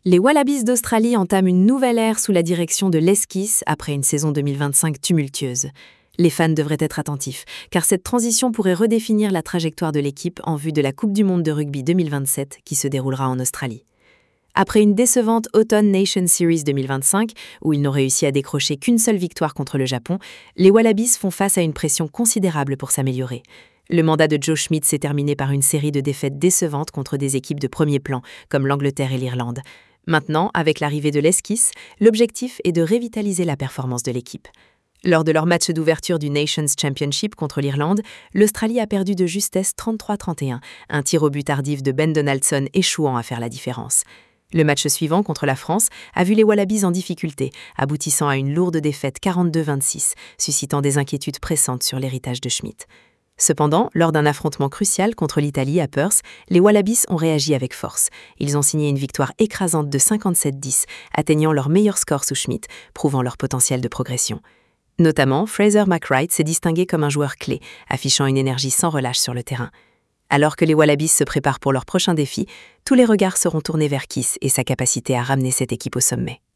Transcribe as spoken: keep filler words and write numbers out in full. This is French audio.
Les Wallabies d'Australie entament une nouvelle ère sous la direction de Les Kiss après une saison deux mille vingt-cinq tumultueuse. Les fans devraient être attentifs, car cette transition pourrait redéfinir la trajectoire de l'équipe en vue de la Coupe du monde de rugby deux mille vingt-sept qui se déroulera en Australie. Après une décevante Autumn Nation Series deux mille vingt-cinq, où ils n'ont réussi à décrocher qu'une seule victoire contre le Japon, les Wallabies font face à une pression considérable pour s'améliorer. Le mandat de Joe Schmidt s'est terminé par une série de défaites décevantes contre des équipes de premier plan, comme l'Angleterre et l'Irlande. Maintenant, avec l'arrivée de Les Kiss, l'objectif est de revitaliser la performance de l'équipe. Lors de leur match d'ouverture du Nations Championship contre l'Irlande, l'Australie a perdu de justesse trente-trois à trente et un, un tir au but tardif de Ben Donaldson échouant à faire la différence. Le match suivant contre la France a vu les Wallabies en difficulté, aboutissant à une lourde défaite quarante-deux à vingt-six, suscitant des inquiétudes pressantes sur l'héritage de Schmidt. Cependant, lors d'un affrontement crucial contre l'Italie à Perth, les Wallabies ont réagi avec force. Ils ont signé une victoire écrasante de cinquante-sept à dix, atteignant leur meilleur score sous Schmidt, prouvant leur potentiel de progression. Notamment, Fraser McReight s'est distingué comme un joueur clé, affichant une énergie sans relâche sur le terrain. Alors que les Wallabies se préparent pour leur prochain défi, tous les regards seront tournés vers Kiss et sa capacité à ramener cette équipe au sommet.